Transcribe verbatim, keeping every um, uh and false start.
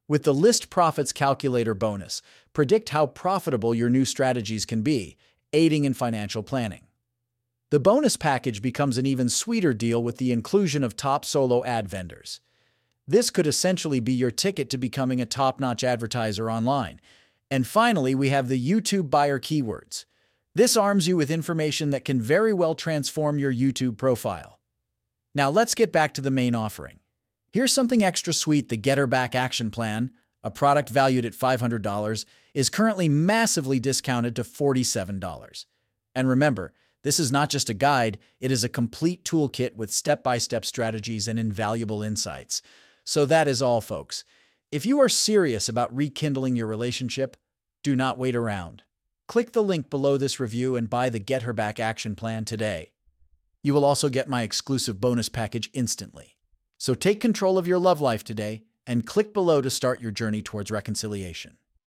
With the List Profits Calculator bonus, predict how profitable your new strategies can be, aiding in financial planning. The bonus package becomes an even sweeter deal with the inclusion of top solo ad vendors. This could essentially be your ticket to becoming a top-notch advertiser online. And finally, we have the YouTube Buyer Keywords. This arms you with information that can very well transform your YouTube profile. Now let's get back to the main offering. Here's something extra sweet. The Get Her Back Action Plan, a product valued at five hundred dollars, is currently massively discounted to forty-seven dollars. And remember, this is not just a guide, it is a complete toolkit with step-by-step strategies and invaluable insights. So that is all, folks. If you are serious about rekindling your relationship, do not wait around. Click the link below this review and buy the Get Her Back Action Plan today. You will also get my exclusive bonus package instantly. So take control of your love life today and click below to start your journey towards reconciliation.